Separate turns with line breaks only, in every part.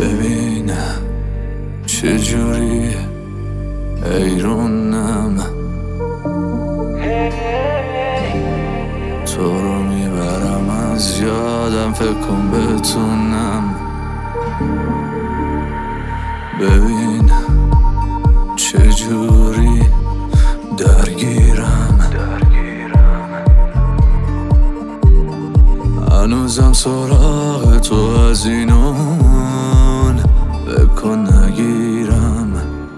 ببینم چجوری ایرونم تو رو میبرم از یادم، فکر کن بتونم ببینم چجوری درگیرم هنوزم سراغ تو از اینون بکن نگیرم،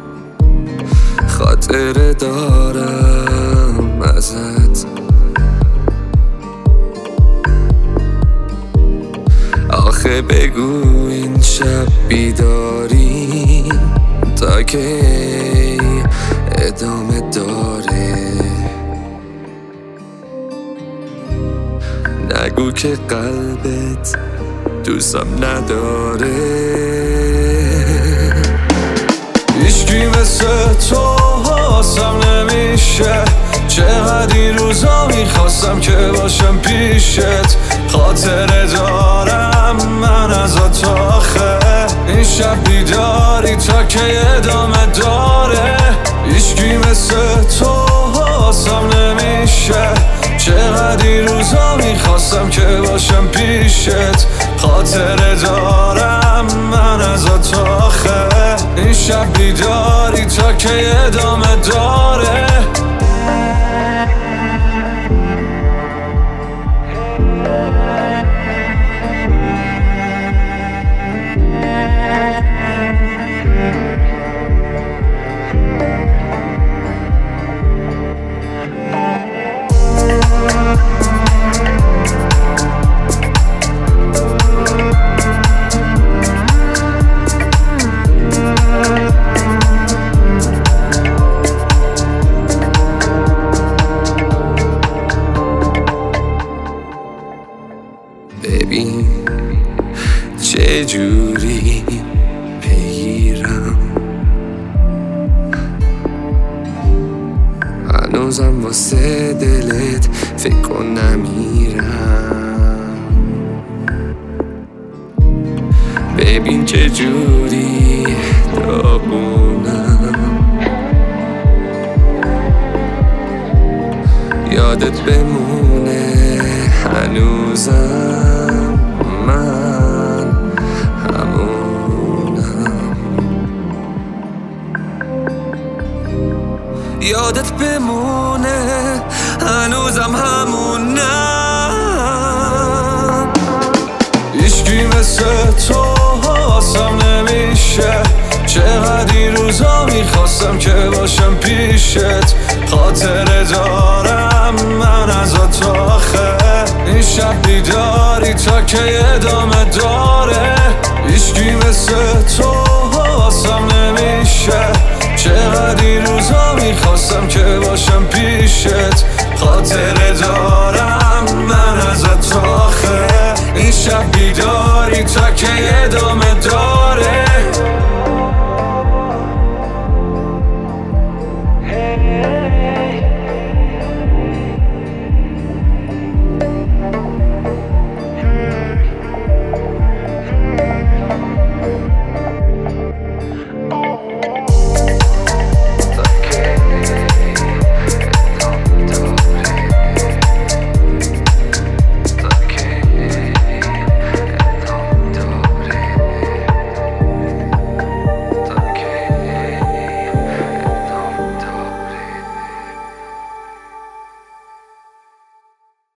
خاطره دارم ازت آخه بگو این شب بیداری تا که ادامه داره، نگو که قلبت دوستم نداره. هیچکی مثل تو حاسم نمیشه، چقدر این روزا میخواستم که باشم پیشت، خاطره دارم من ازت آخه این شب بیداری تا که ادامه داره. هیچکی مثل تو حاسم نمیشه، چقدر این روزا میخواستم که باشم پیشت، خاطره دارم من ازت آخه این شب بیداری تا که ادامه داره. ببین چجوری بگیرم، هنوزم واسه دلت فکر کن نمیرم. ببین چجوری داغونم، یادت بمونه هنوزم من همونم، یادت بمونه هنوزم همونم. هیچکی مثل تو حاسم نمیشه، چقدر این روزا میخواستم که باشم پیشت، خاطره دارم من ازت آخه این شب بیداری تا که ادامه داره. هیچکی مثل تو حاسم نمیشه، چقدر این روزا میخواستم که باشم پیشت، خاطره دارم من ازت آخه این شب بیداری تا که